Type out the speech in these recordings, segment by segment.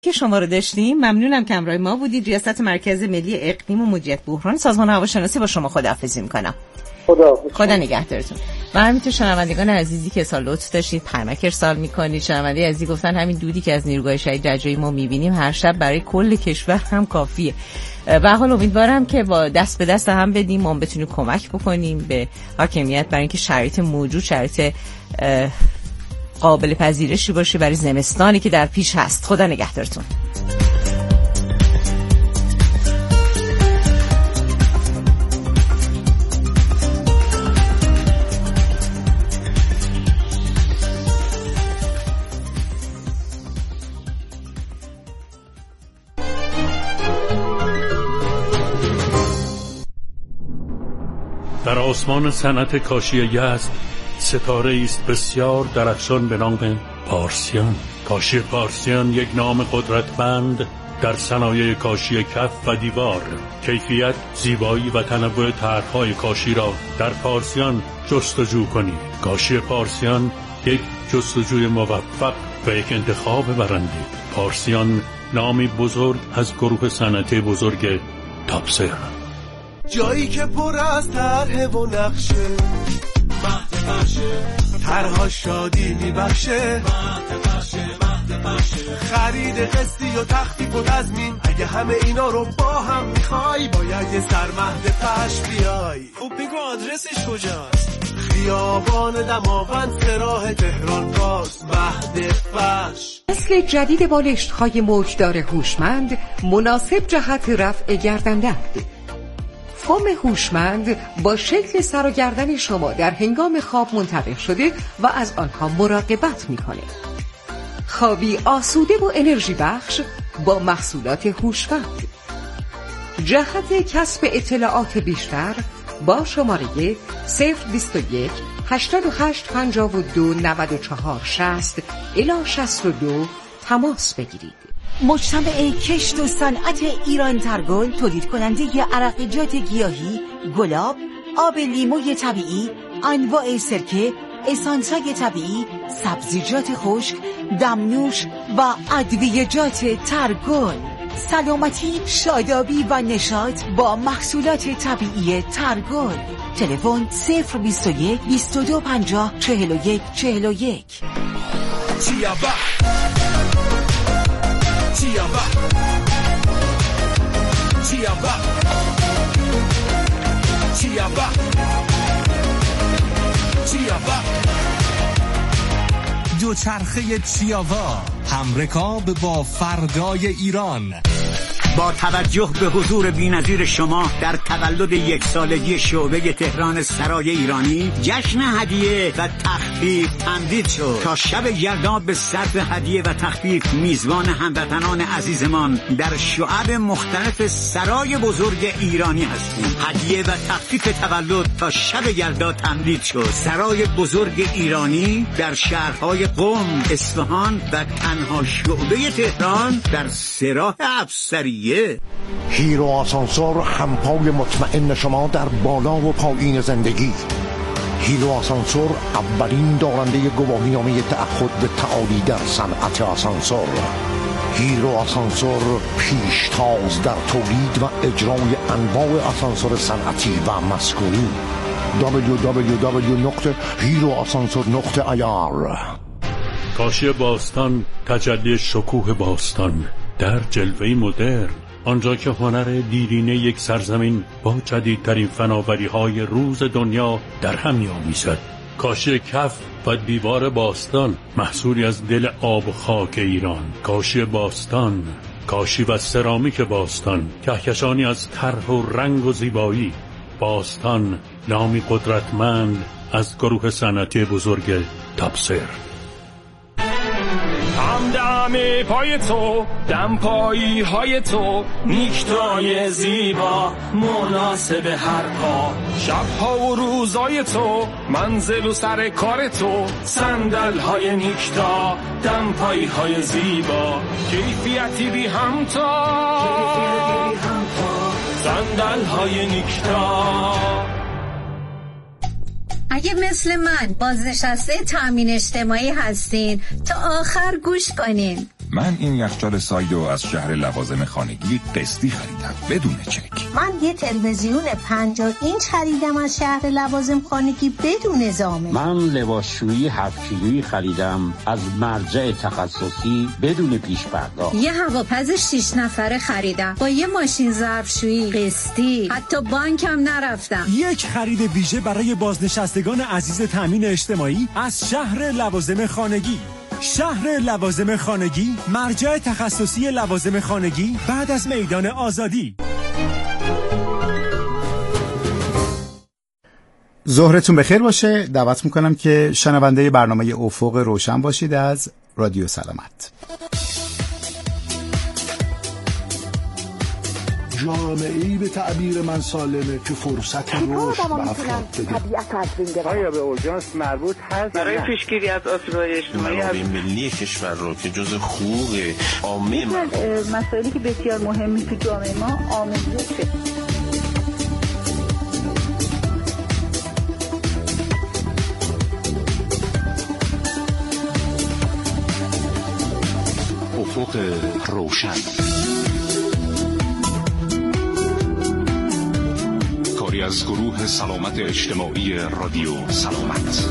که شما رو داشتیم. ممنونم که همراه ما بودید. ریاست مرکز ملی اقلیم و مدیریت بحران سازمان هواشناسی با شما خداحافظی میکنم. خدا نگهدارتون. و همینطور شنوندگان عزیزی که سال لطف داشتید پرمک ارسال میکنید. شنونده عزیزی گفتن همین دودی که از نیروگاه شهید رجایی ما میبینیم هر شب برای کل کشور هم کافیه. به حال امیدوارم که با دست به دست هم بدیم ما بتونیم کمک بکنیم به حاکمیت برای اینکه شرایط موجود شرایط قابل پذیرشی باشه برای زمستانی که در پیش هست. خدا نگهدارتون. در آسمان صنعت کاشی یزد ستاره است بسیار درخشان به نام پارسیان. کاشی پارسیان یک نام قدرتمند در صنایع کاشی کف و دیوار. کیفیت، زیبایی و تنوع طرح‌های کاشی را در پارسیان جستجو کنید. کاشی پارسیان یک جستجوی موفق و یک انتخاب برنده. پارسیان نامی بزرگ از گروه صنعتی بزرگ تاپسر. جایی که پر از طرح و نقشه، مهد بخشه، طرها شادی میبخشه، مهد بخشه، خرید قسطی و تخفیف و تضمین. اگه همه اینا رو با هم میخوای باید یه سرمهد پش بیای. خب بگو آدرسش کجاست؟ خیابان دماوند سراح تهران باز، مهد پش. نسل جدید بالشت‌های موجدار هوشمند مناسب جهت رفع گردن‌درد. فوم هوشمند با شکل سر و گردن شما در هنگام خواب منطبق شده و از آنها مراقبت می‌کنه. خوابی آسوده و انرژی بخش با محصولات هوشمند. جهت کسب اطلاعات بیشتر با شماره 021 88 52 94 60 الی 62 تماس بگیرید. مجتمع کشت و صنعت ایران ترگل تولید کننده عرقیات گیاهی، گلاب، آب لیموی طبیعی، انواع سرکه، اسانس‌های طبیعی، سبزیجات خشک، دمنوش و ادویه‌جات ترگل. سلامتی، شادابی و نشاط با محصولات طبیعی ترگل. تلفن 021 22 50 41 41. دوچرخه چیاوا، همرکاب با فردای ایران. با توجه به حضور بی‌نظیر شما در تولد یک سالگی شعبه تهران سرای ایرانی، جشن هدیه و تخفیف تمدید شد. تا شب یلدا به صرف هدیه و تخفیف میزبان هموطنان عزیزمان در شعب مختلف سرای بزرگ ایرانی هستیم. هدیه و تخفیف تولد تا شب یلدا تمدید شد. سرای بزرگ ایرانی در شهرهای قم، اصفهان و تنها شعبه تهران در سراح افسری. هیرو آسانسور، همپای مطمئن شما در بالا و پایین زندگی. هیرو آسانسور اولین دارنده گواهینامه تعهد به تعالی در صنعت آسانسور. هیرو آسانسور پیشتاز در تولید و اجرای انواع آسانسور صنعتی و مسکونی. www.heroasansor.ir. کاشی باستان، تجلی شکوه باستان در جلوه مدرن، آنجا که هنر دیرینه یک سرزمین با جدیدترین فناوری‌های روز دنیا در هم می‌آمیزد. کاشی کف و دیوار باستان، محصولی از دل آب و خاک ایران. کاشی باستان، کاشی و سرامیک باستان، کهکشانی از طرح و رنگ و زیبایی. باستان نامی قدرتمند از گروه صنعتی بزرگ تاپسر. همدم پای تو، دم پایی های تو، نیکتای زیبا مناسب هر پا. شبها و روزای تو، منزل و سر کار تو، صندل های نیکتا، دم پایی های زیبا. کیفیتی بی همتا، صندل های نیکتا. اگه مثل من بازنشسته تامین اجتماعی هستین تا آخر گوش کنین. من این یخچال سایدو از شهر لوازم خانگی قسطی خریدم بدون چک. من یه تلویزیون 50 اینچ خریدم از شهر لوازم خانگی بدون ضامن. من لباسشویی 7 کیلویی خریدم از مرجع تخصصی بدون پیش پرداخت. یه هواپز 6 نفره خریدم با یه ماشین ظرفشویی قسطی، حتی بانکم نرفتم. یک خرید ویژه برای بازنشستگان عزیز تامین اجتماعی از شهر لوازم خانگی. شهر لوازم خانگی، مرجع تخصصی لوازم خانگی بعد از میدان آزادی. ظهرتون بخیر باشه. دعوت میکنم که شنونده برنامه افق روشن باشید از رادیو سلامت. جامعه‌ای به تعبیر من سالمه که فرصت رشد و افراد بده. آیا به اورژانس مربوط هست برای پیشگیری از آسیب‌های اجتماعی منابع ملی کشور رو که جزء حقوق عامه مسائلی که بسیار مهمی تو جامعه ما آموزشه. افق روشن، کاری از گروه سلامت اجتماعی رادیو سلامت.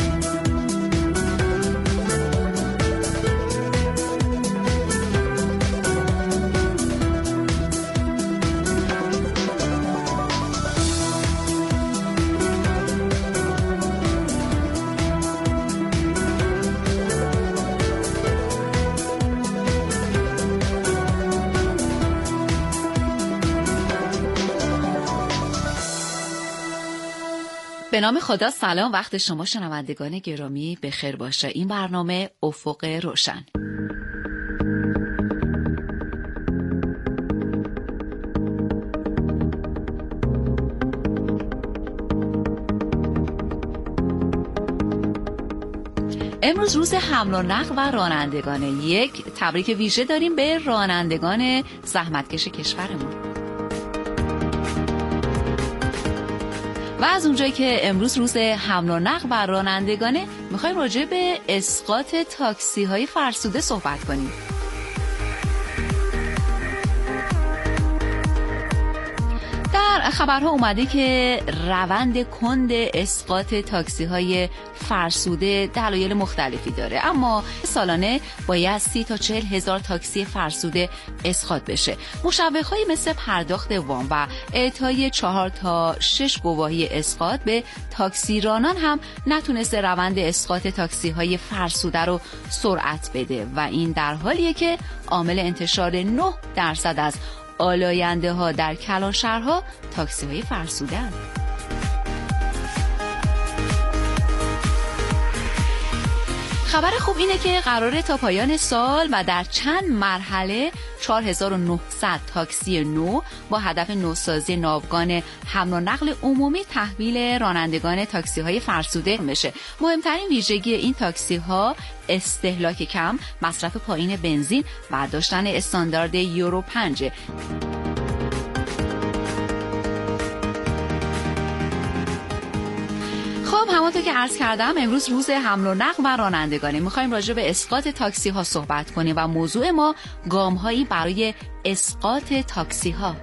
به نام خدا. سلام، وقت شما شنوندگان گرامی بخیر باشه. این برنامه افق روشن. امروز روز حمل و نقل و رانندگانه. یک تبریک ویژه داریم به رانندگان زحمتکش کشورمون. و از اونجایی که امروز روز حمل و نقل و رانندگانه، میخوایم راجع به اسقاط تاکسی های فرسوده صحبت کنیم. در خبرها اومده که روند کند اسقاط تاکسی های فرسوده دلایل مختلفی داره، اما سالانه باید 30 تا 40 هزار تاکسی فرسوده اسقاط بشه. مشوق‌هایی مثل پرداخت وام و اعطای 4 تا 6 گواهی اسقاط به تاکسیرانان هم نتونسته روند اسقاط تاکسی های فرسوده رو سرعت بده و این در حالیه که عامل انتشار 9% از آلاینده ها در کلانشهرها تاکسی های فرسوده هستند. خبر خوب اینه که قراره تا پایان سال و در چند مرحله 4900 تاکسی نو با هدف نوسازی ناوگان حمل و نقل عمومی تحویل رانندگان تاکسی های فرسوده بشه. مهمترین ویژگی این تاکسی ها استهلاک کم، مصرف پایین بنزین و داشتن استاندارد یورو 5. خب همونطور که عرض کردم امروز روز حمل و نقل و رانندگانه. میخوایم راجع به اسقاط تاکسی ها صحبت کنیم و موضوع ما گام هایی برای اسقاط تاکسی ها.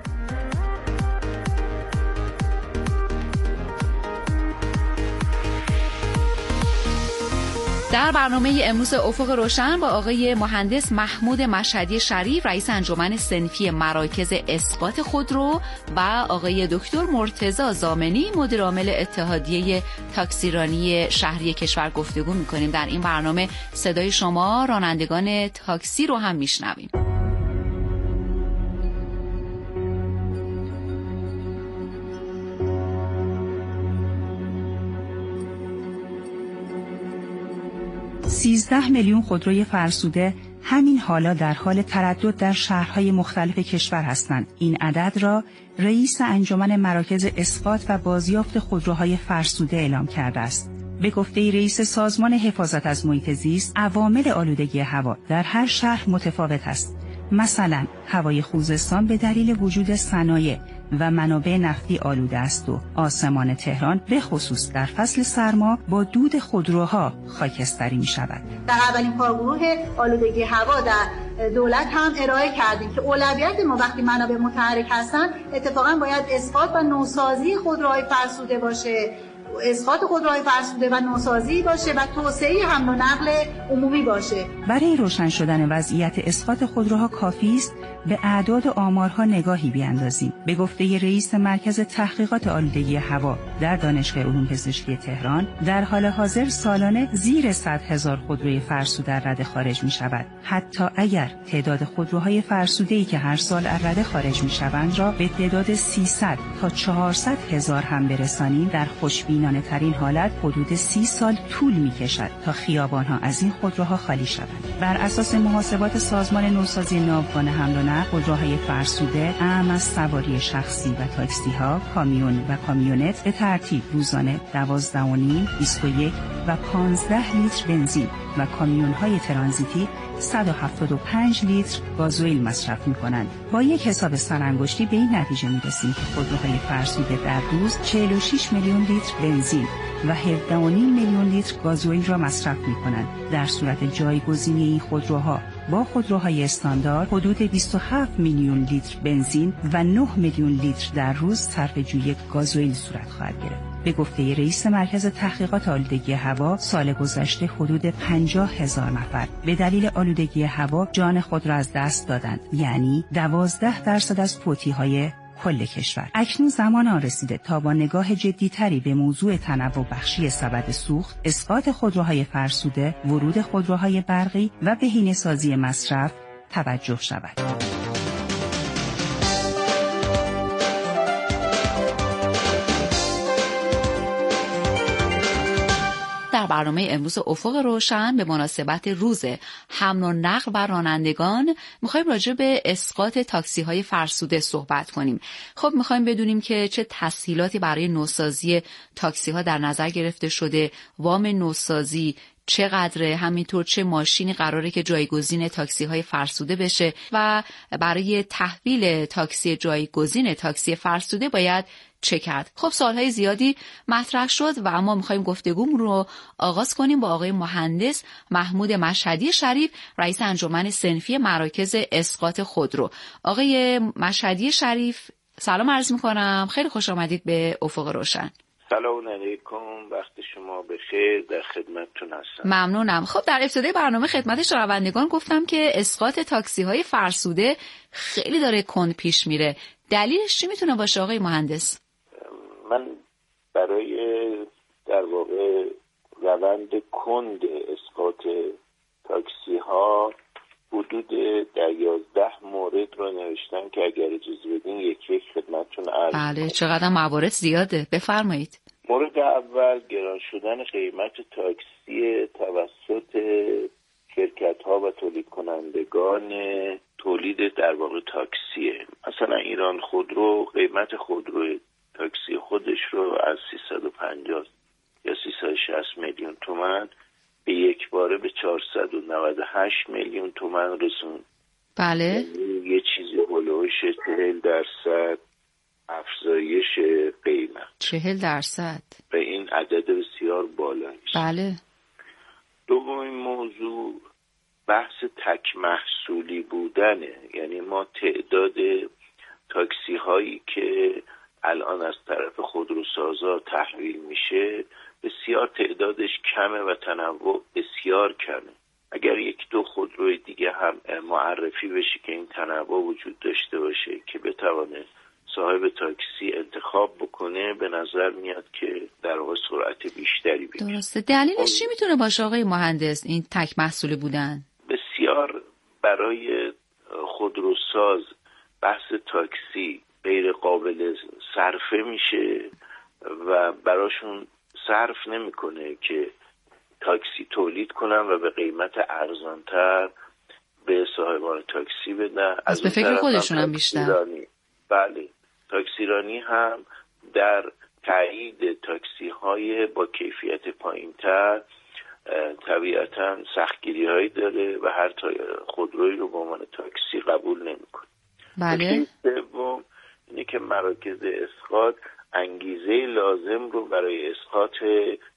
در برنامه امروز افق روشن با آقای مهندس محمود مشهدی شریف، رئیس انجمن صنفی مراکز اسقاط خودرو، و آقای دکتر مرتضی ضامنی، مدیر عامل اتحادیه تاکسیرانی شهری کشور گفتگو می‌کنیم. در این برنامه صدای شما رانندگان تاکسی رو هم میشنویم. $13 میلیون خودروی فرسوده همین حالا در حال تردد در شهرهای مختلف کشور هستند. این عدد را رئیس انجمن مراکز اسقاط و بازیافت خودروهای فرسوده اعلام کرده است. به گفته رئیس سازمان حفاظت از محیط زیست، عوامل آلودگی هوا در هر شهر متفاوت است. مثلا هوای خوزستان به دلیل وجود صنایع و منابع نفتی آلوده است و آسمان تهران به خصوص در فصل سرما با دود خودروها خاکستری می شود. در اولین کارگروه آلودگی هوا در دولت هم ارائه کردیم که اولویت ما وقتی منابع متحرک هستن اتفاقا باید اسقاط و نوسازی خودروهای فرسوده باشه، اسقاط خودروهای فرسوده و نوسازی باشه و توسعه حمل و نقل عمومی باشه. برای روشن شدن وضعیت اسقاط خودروها کافی است به اعداد و آمارها نگاهی بیاندازیم. به گفته رئیس مرکز تحقیقات آلودگی هوا در دانشگاه علوم پزشکی تهران، در حال حاضر سالانه زیر 100,000 خودروی فرسوده از رده خارج می شود. حتی اگر تعداد خودروهای فرسوده‌ای که هر سال از رده خارج می شوند را به تعداد 300 تا 400,000 هم برسانیم، در خوشبینانه ترین حالت حدود 30 سال طول می کشد تا خیابانها از این خودروها خالی شوند. بر اساس محاسبات سازمان نوسازی ناوگان حمل و نقل، خودروهای فرسوده اعم از سواری شخصی و تاکسی ها، کامیون و کامیونت به ترتیب روزانه 12.5, 21 و 15 لیتر بنزین و کامیون های ترانزیتی 175 لیتر گازوئیل مصرف می‌کنند. با یک حساب سرانگشتی به این نتیجه می‌رسیم که خودروهای فرسوده در روز 46 میلیون لیتر بنزین و 17.5 میلیون لیتر گازوئیل را مصرف می‌کنند. در صورت جایگزینی این خودروها با خودروهای استاندارد حدود 27 میلیون لیتر بنزین و 9 میلیون لیتر در روز صرف جویی گازوئیل صورت خواهد گرفت. به گفته رئیس مرکز تحقیقات آلودگی هوا، سال گذشته حدود 50,000 نفر به دلیل آلودگی هوا جان خود را از دست دادند، یعنی 12% از فوتی‌های کل کشور. اکنون زمان آن رسیده تا با نگاه جدی‌تری به موضوع تنوع بخشی سبد سوخت، اسقاط خودروهای فرسوده، ورود خودروهای برقی و بهینه‌سازی مصرف توجه شود. در برنامه امروز افق روشن به مناسبت روز حمل و نقل و رانندگان میخوایم راجع به اسقاط تاکسی های فرسوده صحبت کنیم. خب میخوایم بدونیم که چه تسهیلاتی برای نوسازی تاکسی ها در نظر گرفته شده، وام نوسازی چقدره، همینطور چه ماشینی قراره که جایگزین تاکسی های فرسوده بشه و برای تحویل تاکسی جایگزین تاکسی فرسوده باید چه کرد. خب سوالهای زیادی مطرح شد و اما میخوایم گفتگومون رو آغاز کنیم با آقای مهندس محمود مشهدی شریف، رئیس انجمن صنفی مراکز اسقاط خودرو. آقای مشهدی شریف سلام عرض میکنم، خیلی خوش آمدید به افق روشن. سلام علیکم، وقت شما بخیر، در خدمتتون هستم. ممنونم. خب در ابتدای برنامه خدمت شنوندگان گفتم که اسقاط تاکسی های فرسوده خیلی داره کند پیش میره. دلیلش چی میتونه باشه آقای مهندس؟ من برای در واقع روند کند اسقاط تاکسی ها حدود 11 مورد رو نوشتم که اگر اجازه بدین یک خدمتتون عرض کنم. بله، چقدر موارد زیاده، بفرمایید. مورد اول گران شدن قیمت تاکسی توسط شرکت ها و تولید کنندگان تولید در واقع تاکسیه. مثلا ایران خودرو قیمت خودرو تاکسی خودش رو از 350 یا 360 میلیون تومان به یک باره به 498 میلیون تومان رسون. بله. یه چیزی هلوش 40% افزایش قیمت. 40%. به این عدد بسیار بالایی است. بله. دومین موضوع بحث تک محصولی بودنه. یعنی ما تعداد تاکسی هایی که الان از طرف خودروسازا تحویل میشه بسیار تعدادش کمه و تنوع بسیار کمه. اگر یک دو خودروی دیگه هم معرفی بشه که این تنوع وجود داشته باشه که بتوانه صاحب تاکسی انتخاب بکنه، به نظر میاد که در واقع سرعت بیشتری بگیره. درسته. دلیلش چی میتونه باشه آقای مهندس این تک محصولی بودن؟ بسیار برای خودروساز بحث تاکسی غیر قابل صرفه میشه و براشون صرف نمیکنه که تاکسی تولید کنن و به قیمت ارزانتر به صاحبان تاکسی بدن. از به فکر خودشون هم بیشتر. بله، تاکسیرانی هم در تایید تاکسی های با کیفیت پایینتر طبیعتا سختگیری هایی داره و هر خودرویی رو به عنوان تاکسی قبول نمیکنه. بله. سوم اینه که مراکز اسقاط انگیزه لازم رو برای اسقاط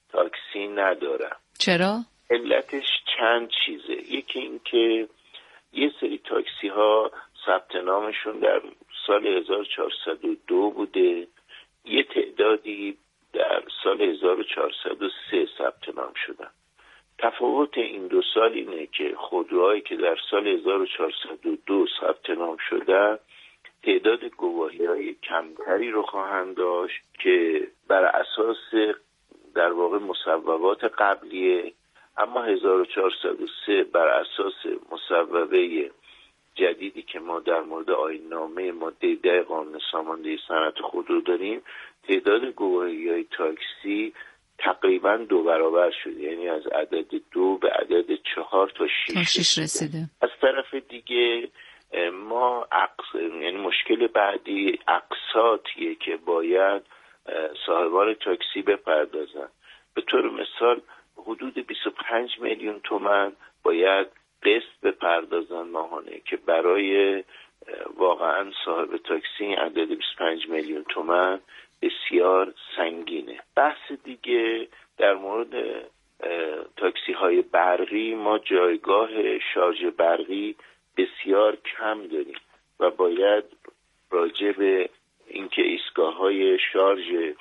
تاکسی ندارن. چرا؟ علتش چند چیزه. یکی این که یه سری تاکسی ها ثبت نامشون در سال 1402 بوده، یه تعدادی در سال 1403 ثبت نام شدن. تفاوت این دو سال اینه که خودروهایی که در سال 1402 ثبت نام شدن تعداد گواهی‌های کمتری رو خواهند داشت که بر اساس در واقع مصوبات قبلیه، اما 1403 بر اساس مصوبه جدیدی که ما در مورد آیین‌نامه ماده 10 قانون سامانده صنعت خودرو داریم، تعداد گواهی‌های تاکسی تقریباً 2 برابر شده، یعنی از عدد 2 به عدد 4 تا 6 رسیده. از طرف دیگه ما یعنی مشکل بعدی اقساطیه که باید صاحبان تاکسی بپردازن. به طور مثال حدود 25 میلیون تومان باید قسط بپردازن ماهانه که برای واقعا صاحب تاکسی عدد 25 میلیون تومان بسیار سنگینه. بحث دیگه در مورد تاکسی های برقی، ما جایگاه شارژ برقی بسیار کم داریم و باید راجع به اینکه ایستگاه‌های شارژ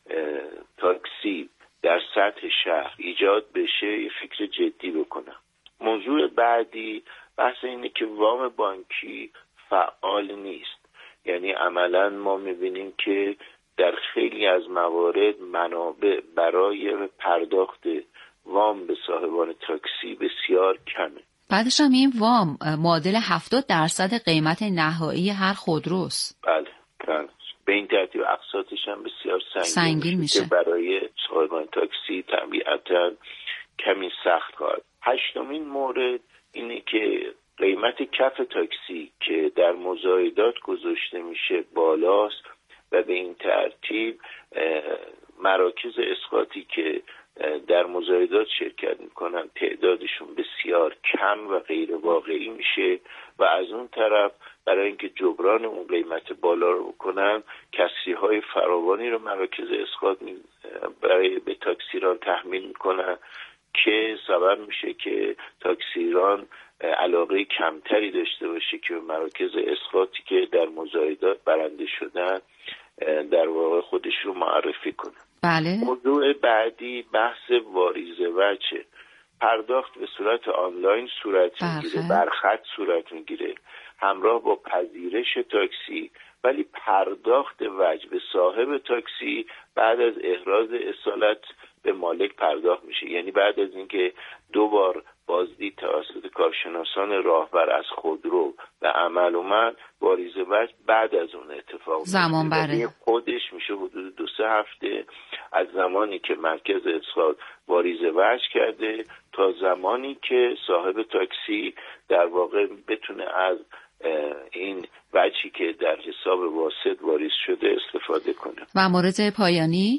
تاکسی در سطح شهر ایجاد بشه یه فکر جدی بکنم. موضوع بعدی بحث اینه که وام بانکی فعال نیست، یعنی عملاً ما می‌بینیم که در خیلی از موارد منابع برای پرداخت وام به صاحبان تاکسی بسیار کمه. بعدش هم این وام معادل 70% قیمت نهایی هر خودروست. بله. به این ترتیب اقساطش هم بسیار سنگین میشه که برای صاحبان تاکسی طبیعتاً کمی سخت خواهد. 8مین مورد اینه که قیمت کف تاکسی که در مزایدات گذاشته میشه بالاست و به این ترتیب مراکز اسقاطی که در مزایدات شرکت میکنن تعدادشون بسیار کم و غیر واقعی میشه و از اون طرف برای اینکه جبران اون قیمت بالا رو بکنن کسریهای فراوانی رو مراکز اسقاط برای به تاکسیران تحمیل میکنن که سبب میشه که تاکسیران علاقه کمتری داشته باشه که مراکز اسقاطی که در مزایدات برنده شدن در واقع خودش رو معرفی کنه. بله. موضوع بعدی بحث واریزه وجه. پرداخت به صورت آنلاین صورت میگیره، برخط صورت میگیره همراه با پذیرش تاکسی، ولی پرداخت وجه به صاحب تاکسی بعد از احراز اصالت به مالک پرداخت میشه، یعنی بعد از اینکه 2 بار بازدید توسط کارشناسان راهبر از خودرو و عمل اومد، واریزه وجه بعد از اون اتفاق زمان بره خودش میشه حدود 2-3 هفته از زمانی که مرکز اسقاط واریزه وجه کرده تا زمانی که صاحب تاکسی در واقع بتونه از این وجهی که در حساب واسط واریز شده استفاده کنه. و مورد پایانی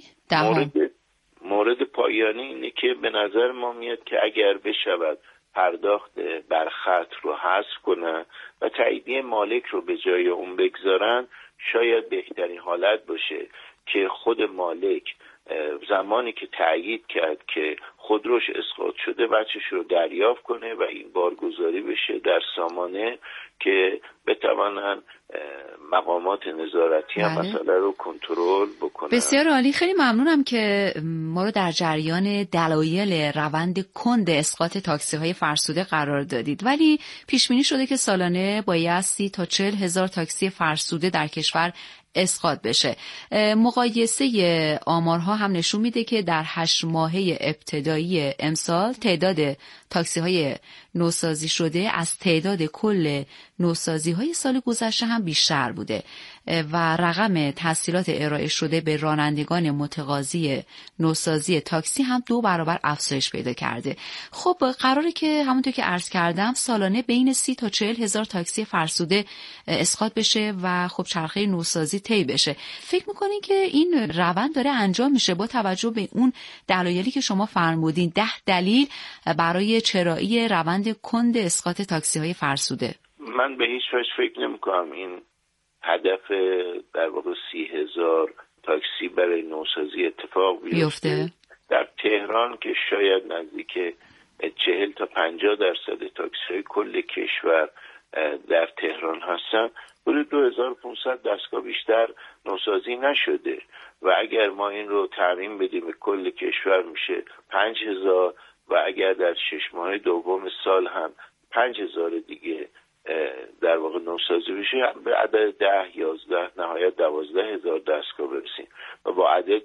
مورد پایانی اینه که به نظر ما میاد که اگر بشود پرداخت برخط رو حذف کنن و تاییدیه مالک رو به جای اون بگذارن، شاید بهترین حالت باشه که خود مالک زمانی که تأیید کرد که خودروش اسقاط شده بچه‌ش رو دریافت کنه و این بارگذاری بشه در سامانه که بتوانن مقامات نظارتی هم مسئله رو کنترل بکنن. بسیار عالی، خیلی ممنونم که ما رو در جریان دلایل روند کند اسقاط تاکسی های فرسوده قرار دادید. ولی پیش بینی شده که سالانه باید 30 تا 40 هزار تاکسی فرسوده در کشور اسقاط بشه. مقایسه آمارها هم نشون میده که در 8 ماهه ابتدایی امسال تعداد تاکسی های نوسازی شده از تعداد کل نوسازی های سال گذشته هم بیشتر بوده و رقم تسهیلات ارائه شده به رانندگان متقاضی نوسازی تاکسی هم 2 برابر افزایش پیدا کرده. خب قراره که همونطور که عرض کردم سالانه بین 30 تا 40 هزار تاکسی فرسوده اسقاط بشه و خب چرخه نوسازی طی بشه. فکر میکنین که این روند داره انجام میشه با توجه به اون دلایلی که شما فرمودین، 10 دلیل برای چرایی روند کند اسقاط تاکسی های فرسوده؟ من به هیچ وجه فکر نمی‌کنم این هدف در واقع 30,000 تاکسی برای نوسازی اتفاق بیفته. در تهران که شاید نزدیک 40 تا 50% تاکسی کل کشور در تهران هستن، حدود 2500 دستگاه بیشتر نوسازی نشده و اگر ما این رو تعمیم بدیم به کل کشور میشه 5000 و اگر در 6 ماه دوم سال هم 5000 دیگه در واقع نوسازی بشه، به عدد 10 11 نهایت 12000 دستگاه برسیم و با عدد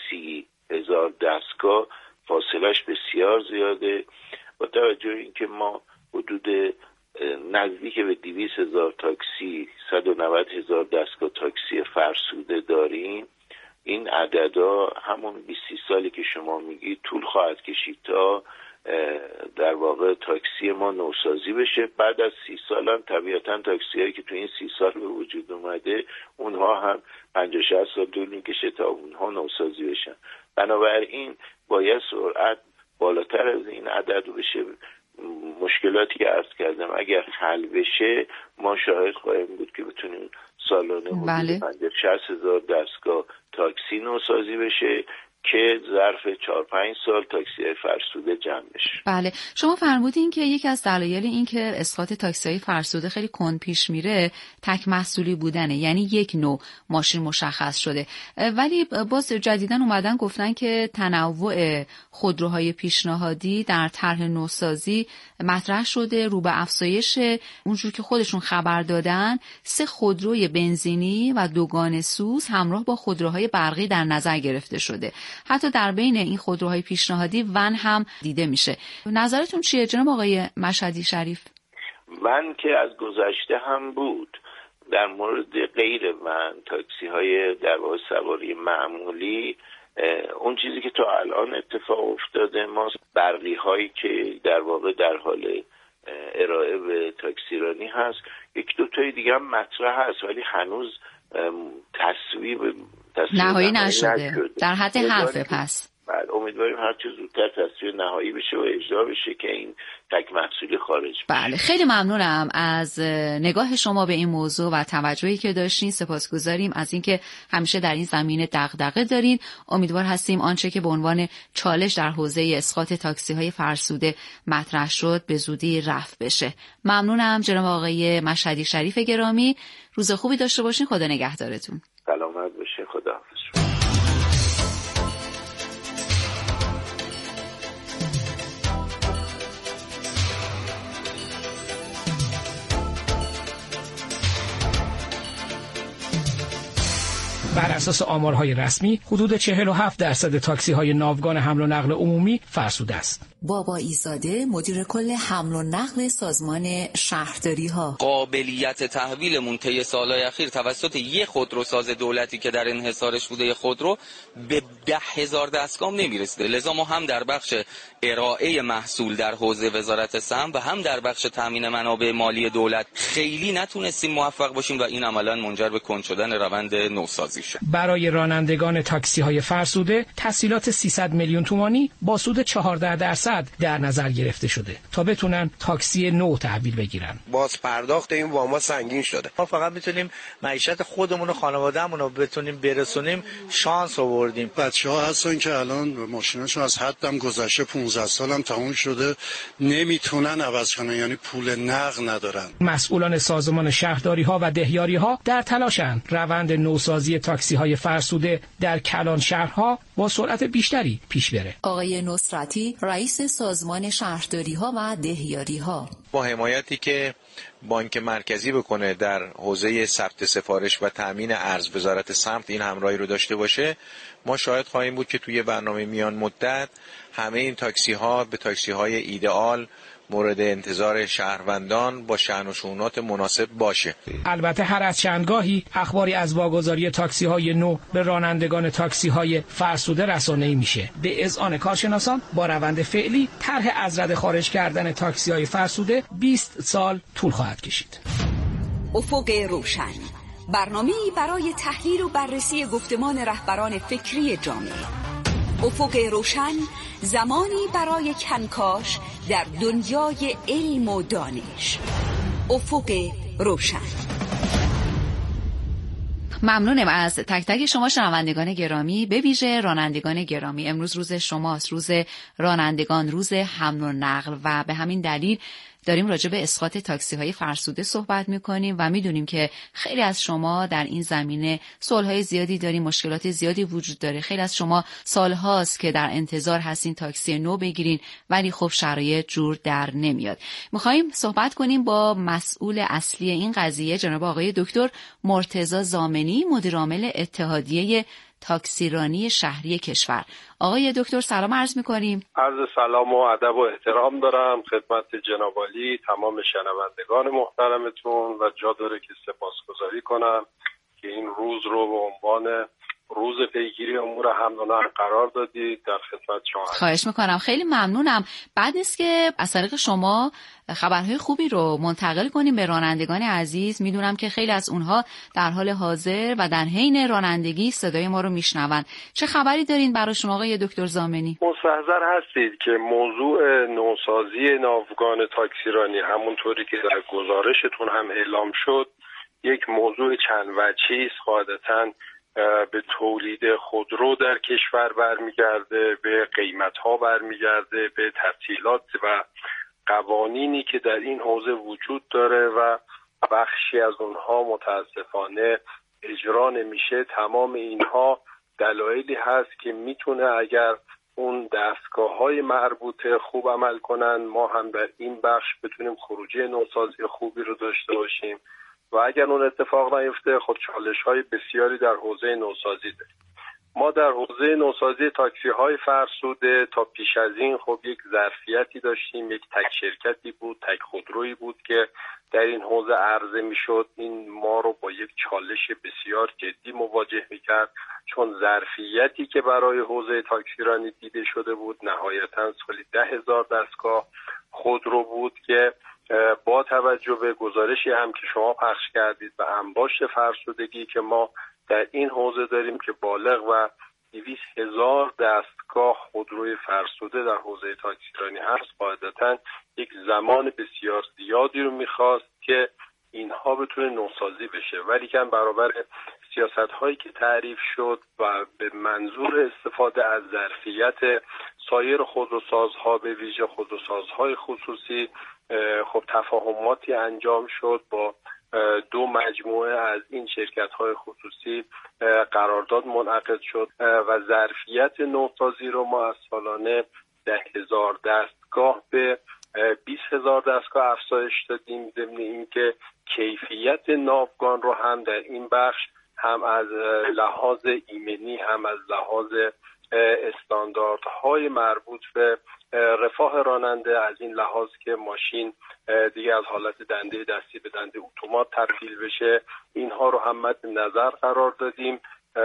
30000 دستگاه فاصلش بسیار زیاده. با توجه اینکه ما حدود نزدیک به 200,000 تاکسی، 190,000 دستگاه تاکسی فرسوده داریم، این عددا همون 20 سالی که شما میگی طول خواهد کشید تا در واقع تاکسی ما نوسازی بشه. بعد از 30 سال هم طبیعتا تاکسی هایی که تو این 30 سال به وجود اومده اونها هم 50-60 سال طول میکشه تا اونها نوسازی بشن. بنابراین باید سرعت بالاتر از این عدد بشه. مشکلاتی که عرض کردم اگر حل بشه ما شاهد خواهیم بود که بتونیم سالانه حدود 50-60,000 دستگاه تاکسی نوسازی بشه که ظرف 4-5 سال تاکسی فرسوده جمع بشه. بله، شما فرمودین که یکی از دلایل این که اسقاط تاکسی فرسوده خیلی کند پیش میره تک محصولی بودنه، یعنی یک نوع ماشین مشخص شده. ولی باز جدیداً اومدن گفتن که تنوع خودروهای پیشنهادی در طرح نوسازی مطرح شده، رو به افزایش. اونجور که خودشون خبر دادن 3 خودروی بنزینی و دوگانه سوز همراه با خودروهای برقی در نظر گرفته شده. حتی در بین این خودروهای پیشنهادی ون هم دیده میشه. نظرتون چیه جناب آقای مشهدی شریف؟ ون که از گذشته هم بود. در مورد غیر ون، تاکسی های در واقع سواری معمولی، اون چیزی که تا الان اتفاق افتاده ما برقی هایی که در واقع در حال ارائه به تاکسیرانی هست، 1-2 تای دیگه هم مطرح هست ولی هنوز تصویب نهایی نشده. در حد حرفه. پس بله، امیدواریم هر چه زودتر تصویب نهایی بشه و اجرا بشه که این تک محصولی خارج بشه. بله، خیلی ممنونم از نگاه شما به این موضوع و توجهی که داشتین. سپاسگزاریم از اینکه همیشه در این زمینه دغدغه دارین. امیدوار هستیم آنچه که به عنوان چالش در حوزه اسقاط تاکسی‌های فرسوده مطرح شد به زودی رفع بشه. ممنونم جناب آقای مشهدی شریف گرامی. روز خوبی داشته باشین. خدا نگهدارتون. سلامت باشین. خداحافظ. بر اساس آمارهای رسمی حدود 47% تاکسی‌های ناوگان حمل و نقل عمومی فرسوده است. بابا ایزاده، مدیر کل حمل و نقل سازمان شهرداری‌ها: قابلیت تحویل طی سال‌های اخیر توسط یک خودروساز دولتی که در انحصارش بوده خودرو به 10,000 دستگاه نمی‌رسیده. لذا ما هم در بخش ارائه محصول در حوزه وزارت سهم و هم در بخش تامین منابع مالی دولت خیلی نتونستیم موفق باشیم و این عملاً منجر به کند شدن روند نوسازی شد. برای رانندگان تاکسی‌های فرسوده تسهیلات 300 میلیون تومانی با سود 14% در نظر گرفته شده تا بتونن تاکسی نو تحویل بگیرن. باز پرداخت این واما سنگین شده. ما فقط میتونیم معیشت خودمون و خانواده‌مون رو بتونیم برسونیم. شانس آوردیم. بچه‌ها هستن که الان ماشیناشون از حدم گذشته، 15 سالم تموم شده، نمیتونن عوض کنن، یعنی پول نقد ندارن. مسئولان سازمان شهرداری‌ها و دهیاری‌ها در تلاشن روند نوسازی تاکسی‌های فرسوده در کلان شهرها با سرعت بیشتری پیش بره. آقای نصرتی، رئیس سازمان شهرداری‌ها و دهیاری‌ها: با حمایتی که بانک مرکزی بکنه در حوزه ثبت سفارش و تامین ارز، وزارت سمت این همراهی رو داشته باشه، ما شاهد خواهیم بود که توی برنامه میان مدت همه این تاکسی‌ها به تاکسی‌های ایدئال مورد انتظار شهروندان با شأن و شؤونات مناسب باشه. البته هر از چندگاهی اخباری از واگذاری تاکسی‌های نو به رانندگان تاکسی‌های فرسوده رسانه‌ای میشه. به اذعان کارشناسان با روند فعلی طرح از رده خارج کردن تاکسی‌های فرسوده 20 سال طول خواهد کشید. افق روشن، برنامه‌ای برای تحلیل و بررسی گفتمان رهبران فکری جامعه. افق روشن، زمانی برای کنکاش در دنیای علم و دانش. افق روشن. ممنونم از تک تک شما شنوندگان گرامی، به ویژه رانندگان گرامی. امروز روز شماست، روز رانندگان، روز حمل و نقل و به همین دلیل داریم راجع به اسقاط تاکسی‌های فرسوده صحبت می‌کنیم و می‌دونیم که خیلی از شما در این زمینه سوال‌های زیادی دارین، مشکلات زیادی وجود داره. خیلی از شما سال‌هاست که در انتظار هستین تاکسی نو بگیرین ولی خب شرایط جور در نمیاد. می‌خوایم صحبت کنیم با مسئول اصلی این قضیه، جناب آقای دکتر مرتضی ضامنی، مدیر عامل اتحادیه تاکسیرانی شهری کشور. آقای دکتر سلام عرض می‌کنیم. عرض سلام و ادب و احترام دارم خدمت جناب عالی، تمام شنوندگان محترمتون و جا داره که سپاسگزاری کنم که این روز رو به عنوان روز پیگیری امور حمل و نقل قرار دادید. در خدمت شما خواهش میکنم، خیلی ممنونم. بعد نیست که از طریق شما خبرهای خوبی رو منتقل کنیم به رانندگان عزیز. میدونم که خیلی از اونها در حال حاضر و در حین رانندگی صدای ما رو میشنون. چه خبری دارین براشون آقای دکتر ضامنی؟ مستحضر هستید که موضوع نوسازی ناوگان تاکسیرانی همونطوری که در گزارشتون هم اعلام شد یک موضوع چند وجهی است. قاعدتاً به تولید خودرو در کشور برمیگرده، به قیمت‌ها برمیگرده، به تسهیلات و قوانینی که در این حوزه وجود داره و بخشی از اونها متاسفانه اجرا نمیشه. تمام اینها دلایلی هست که میتونه اگر اون دستگاه‌های مربوطه خوب عمل کنن ما هم در این بخش بتونیم خروجی نوسازی خوبی رو داشته باشیم و اگر اون اتفاق نیفته خب چالش‌های بسیاری در حوزه نوسازی داریم. ما در حوزه نوسازی تاکسی‌های فرسوده تا پیش از این خب یک ظرفیتی داشتیم، یک تک شرکتی بود، تک خودرویی بود که در این حوزه عرضه می‌شد. این ما رو با یک چالش بسیار جدی مواجه می‌کرد چون ظرفیتی که برای حوزه تاکسیرانی دیده شده بود نهایتاً سالی 10,000 دستگاه خودرو بود که با توجه به گزارشی هم که شما پخش کردید و انباشت فرسودگی که ما در این حوزه داریم که بالغ و 200,000 دستگاه خودروی فرسوده در حوزه تاکسیرانی هست، قاعدتاً یک زمان بسیار زیادی رو میخواست که اینها بتونه نوسازی بشه. ولی که برابر سیاست هایی که تعریف شد و به منظور استفاده از ظرفیت سایر خودروسازها به ویژه خودروسازهای خصوصی خب تفاهماتی انجام شد با دو مجموعه از این شرکت‌های خصوصی قرارداد منعقد شد و ظرفیت نوسازی رو ما از سالانه 10,000 دستگاه به 20,000 دستگاه افزایش دادیم، ضمن اینکه کیفیت ناوگان رو هم در این بخش هم از لحاظ ایمنی هم از لحاظ استانداردهای مربوط به رفاه راننده از این لحاظ که ماشین دیگه از حالت دنده دستی به دنده اتومات تبدیل بشه اینها رو هم مد نظر قرار دادیم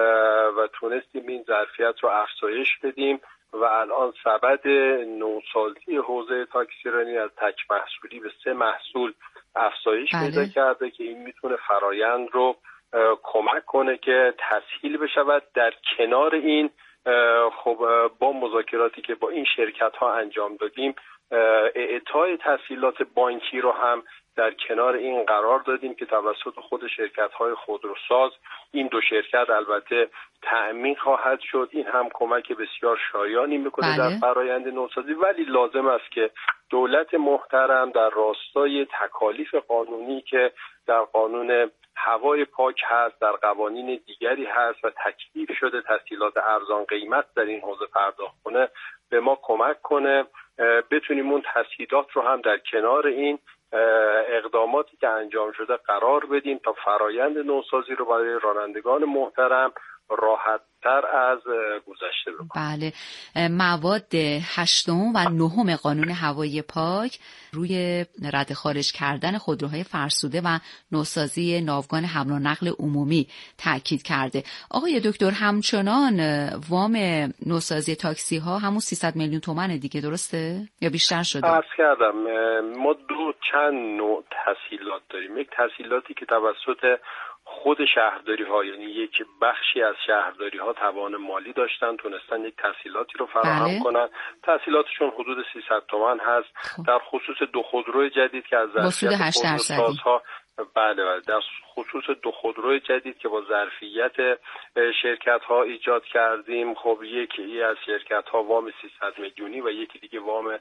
و تونستیم این ظرفیت رو افزایش بدیم و الان سبد نوسازی حوزه تاکسیرانی از تک محصولی به 3 محصول افزایش پیدا کرده که این میتونه فرایند رو کمک کنه که تسهیل بشود. در کنار این خب با مذاکراتی که با این شرکت ها انجام دادیم اعطای تسهیلات بانکی رو هم در کنار این قرار دادیم که توسط خود شرکت های خودروساز این دو شرکت البته تأمین خواهد شد. این هم کمک بسیار شایانی میکنه در فرایند نوسازی، ولی لازم است که دولت محترم در راستای تکالیف قانونی که در قانون هوای پاک هست، در قوانین دیگری هست و تکلیف شده تسهیلات ارزان قیمت در این حوزه پرداخت کنه، به ما کمک کنه بتونیم اون تسهیلات رو هم در کنار این اقداماتی که انجام شده قرار بدیم تا فرایند نوسازی رو برای رانندگان محترم راحت‌تر از گذشته بکنیم. بله، مواد 8 و 9 قانون هوای پاک روی رد خارج کردن خودروهای فرسوده و نوسازی ناوگان حمل و نقل عمومی تاکید کرده. آقای دکتر همچنان وام نوسازی تاکسی ها همون 300 میلیون تومانه دیگه، درسته یا بیشتر شده؟ عرض کردم ما چند نوع تسهیلات داریم. یک تسهیلاتی که توسط خود شهرداری ها، یعنی یک بخشی از شهرداری ها توان مالی داشتن تونستن یک تسهیلاتی رو فراهم کنن. تسهیلاتشون حدود 300 تومان هست. در خصوص 2 خودروی جدید که از ظرفیت خودروسازها در خصوص 2 خودرو جدید که با ظرفیت شرکت ها ایجاد کردیم. خب یکی از شرکت ها وام 300 میلیونی و یکی دیگه وام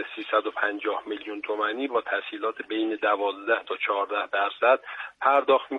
350 میلیون تومانی با تسهیلات بین 12 تا 14% پرداخت